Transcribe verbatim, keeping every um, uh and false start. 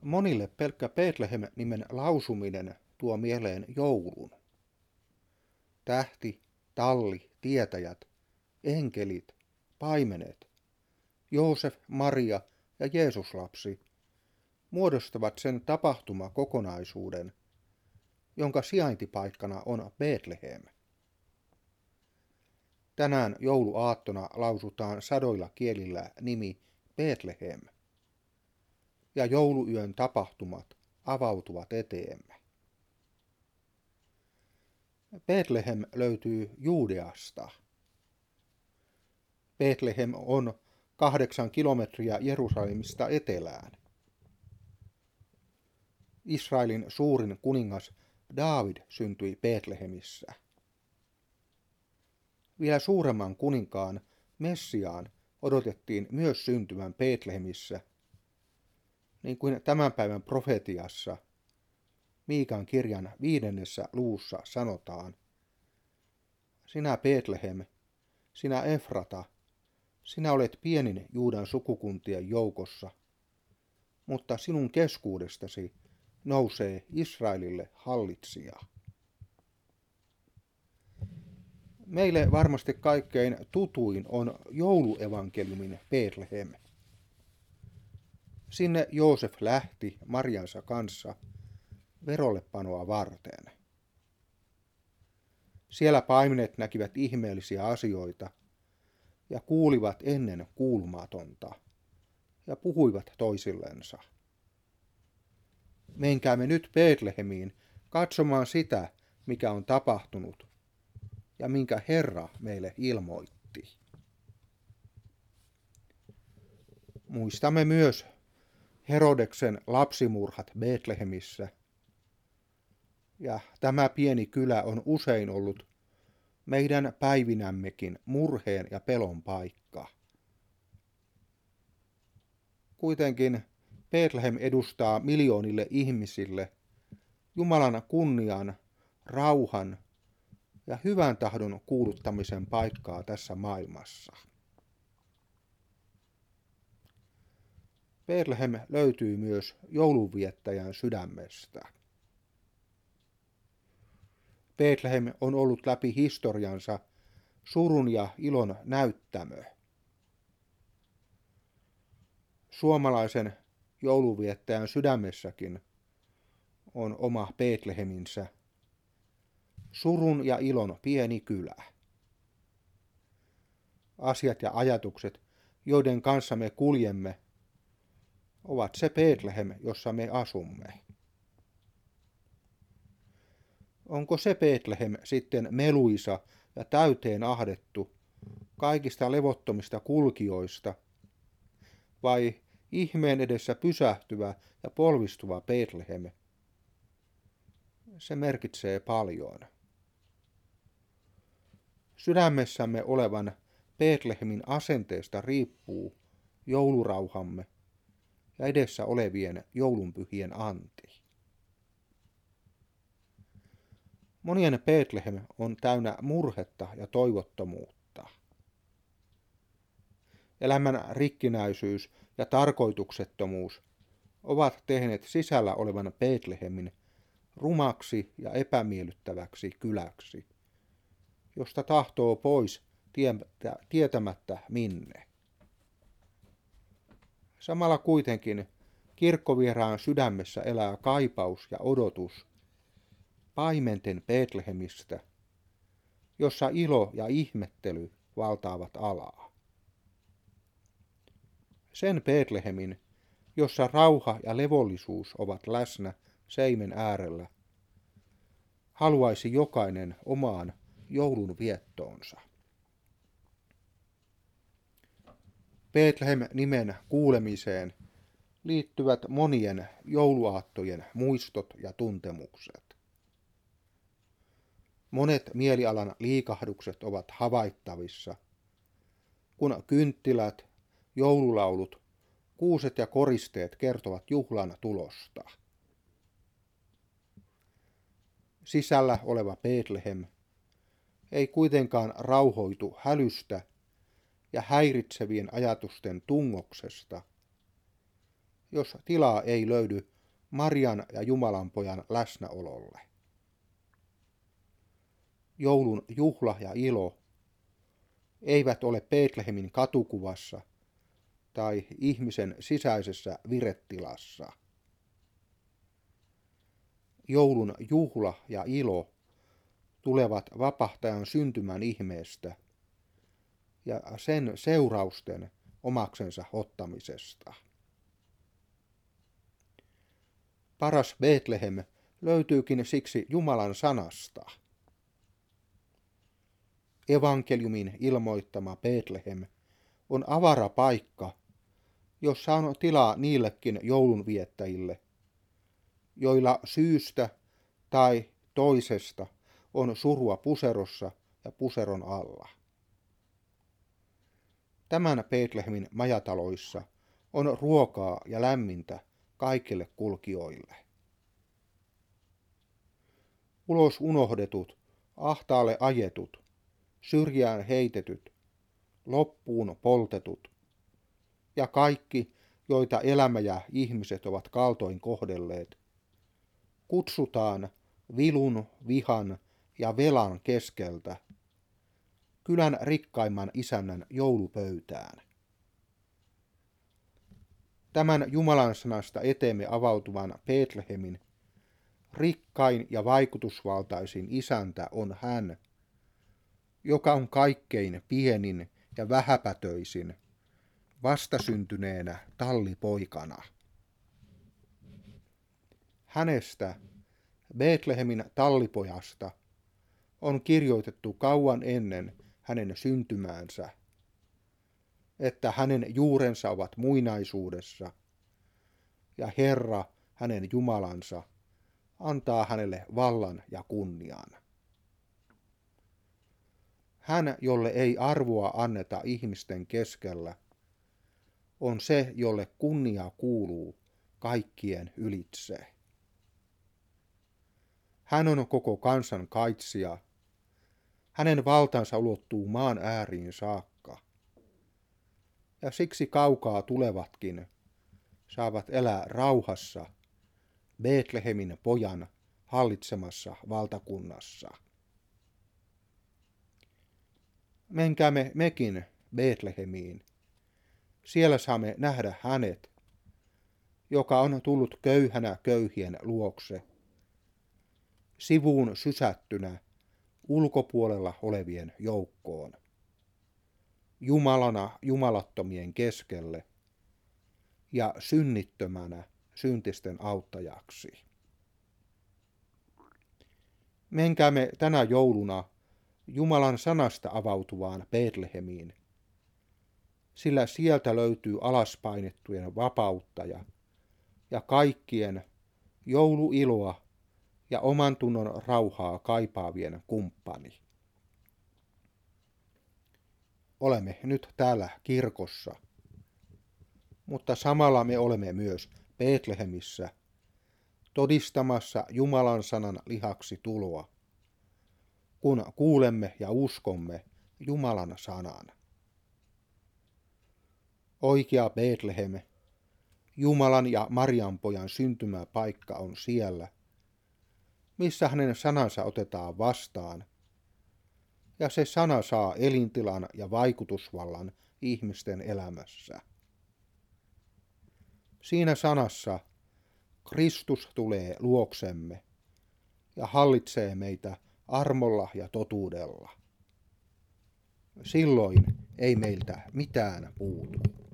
Monille pelkkä Betlehem-nimen lausuminen tuo mieleen joulun. Tähti, talli, tietäjät, enkelit, paimenet, Joosef, Maria ja Jeesuslapsi muodostavat sen tapahtumakokonaisuuden, jonka sijaintipaikkana on Betlehem. Tänään jouluaattona lausutaan sadoilla kielillä nimi Betlehem, ja jouluyön tapahtumat avautuvat eteemme. Betlehem löytyy Juudeasta. Betlehem on kahdeksan kilometriä Jerusalemista etelään. Israelin suurin kuningas Daavid syntyi Betlehemissä. Vielä suuremman kuninkaan Messiaan odotettiin myös syntyvän Betlehemissä, niin kuin tämän päivän profetiassa Miikan kirjan viidennessä luvussa sanotaan: Sinä Betlehem, sinä Efrata, sinä olet pienin Juudan sukukuntien joukossa, mutta sinun keskuudestasi nousee Israelille hallitsija. Meille varmasti kaikkein tutuin on jouluevankeliumin Betlehem. Sinne Joosef lähti Mariansa kanssa verollepanoa varten. Siellä paimenet näkivät ihmeellisiä asioita ja kuulivat ennen kuulumatonta ja puhuivat toisillensa: Menkäämme nyt Betlehemiin katsomaan sitä, mikä on tapahtunut ja minkä Herra meille ilmoitti. Muistamme myös Herodeksen lapsimurhat Betlehemissä, ja tämä pieni kylä on usein ollut meidän päivinämmekin murheen ja pelon paikka. Kuitenkin Betlehem edustaa miljoonille ihmisille Jumalan kunnian, rauhan ja hyvän tahdon kuuluttamisen paikkaa tässä maailmassa. Betlehem löytyy myös joulunviettäjän sydämestä. Betlehem on ollut läpi historiansa surun ja ilon näyttämö. Suomalaisen joulunviettäjän sydämessäkin on oma Betleheminsä, surun ja ilon pieni kylä. Asiat ja ajatukset, joiden kanssa me kuljemme, ovat se Betlehem, jossa me asumme. Onko se Betlehem sitten meluisa ja täyteen ahdettu kaikista levottomista kulkijoista, vai ihmeen edessä pysähtyvä ja polvistuva Betlehem? Se merkitsee paljon. Sydämessämme olevan Betlehemin asenteesta riippuu joulurauhamme ja edessä olevien joulunpyhien anti. Monien Betlehem on täynnä murhetta ja toivottomuutta. Elämän rikkinäisyys ja tarkoituksettomuus ovat tehneet sisällä olevan Betlehemin rumaksi ja epämiellyttäväksi kyläksi, josta tahtoo pois tietämättä minne. Samalla kuitenkin kirkkovieraan sydämessä elää kaipaus ja odotus paimenten Betlehemistä, jossa ilo ja ihmettely valtaavat alaa. Sen Betlehemin, jossa rauha ja levollisuus ovat läsnä seimen äärellä, haluaisi jokainen omaan joulun viettoonsa. Betlehem-nimen kuulemiseen liittyvät monien jouluaattojen muistot ja tuntemukset. Monet mielialan liikahdukset ovat havaittavissa, kun kynttilät, joululaulut, kuuset ja koristeet kertovat juhlan tulosta. Sisällä oleva Betlehem ei kuitenkaan rauhoitu hälystä ja häiritsevien ajatusten tungoksesta, jos tilaa ei löydy Marian ja Jumalanpojan läsnäololle. Joulun juhla ja ilo eivät ole Betlehemin katukuvassa tai ihmisen sisäisessä virettilassa. Joulun juhla ja ilo tulevat vapahtajan syntymän ihmeestä ja sen seurausten omaksensa ottamisesta. Paras Betlehem löytyykin siksi Jumalan sanasta. Evankeliumin ilmoittama Betlehem on avara paikka, jossa on tilaa niillekin joulunviettäjille, joilla syystä tai toisesta on surua puserossa ja puseron alla. Tämän Betlehemin majataloissa on ruokaa ja lämmintä kaikille kulkijoille. Ulos unohdetut, ahtaalle ajetut, syrjään heitetyt, loppuun poltetut ja kaikki, joita elämä ja ihmiset ovat kaltoin kohdelleet, kutsutaan vilun, vihan ja velan keskeltä kylän rikkaimman isännän joulupöytään. Tämän Jumalan sanasta eteemme avautuvan Betlehemin rikkain ja vaikutusvaltaisin isäntä on hän, joka on kaikkein pienin ja vähäpätöisin, vastasyntyneenä tallipoikana. Hänestä, Betlehemin tallipojasta, on kirjoitettu kauan ennen hänen syntymäänsä, että hänen juurensa ovat muinaisuudessa, ja Herra, hänen Jumalansa, antaa hänelle vallan ja kunnian. Hän, jolle ei arvoa anneta ihmisten keskellä, on se, jolle kunnia kuuluu kaikkien ylitse. Hän on koko kansan kaitsija. Hänen valtansa ulottuu maan ääriin saakka. Ja siksi kaukaa tulevatkin saavat elää rauhassa Betlehemin pojan hallitsemassa valtakunnassa. Menkäämme mekin Betlehemiin. Siellä saamme nähdä hänet, joka on tullut köyhänä köyhien luokse, sivuun sysättynä ulkopuolella olevien joukkoon, Jumalana jumalattomien keskelle ja synnittömänä syntisten auttajaksi. Menkäämme tänä jouluna Jumalan sanasta avautuvaan Betlehemiin, sillä sieltä löytyy alaspainettujen vapauttaja ja kaikkien jouluiloa ja oman tunnon rauhaa kaipaavien kumppani. Olemme nyt täällä kirkossa, mutta samalla me olemme myös Betlehemissä todistamassa Jumalan sanan lihaksi tuloa, kun kuulemme ja uskomme Jumalan sanan. Oikea Betlehem, Jumalan ja Marianpojan syntymäpaikka on siellä, missä hänen sanansa otetaan vastaan, ja se sana saa elintilan ja vaikutusvallan ihmisten elämässä. Siinä sanassa Kristus tulee luoksemme ja hallitsee meitä armolla ja totuudella. Silloin ei meiltä mitään puutu.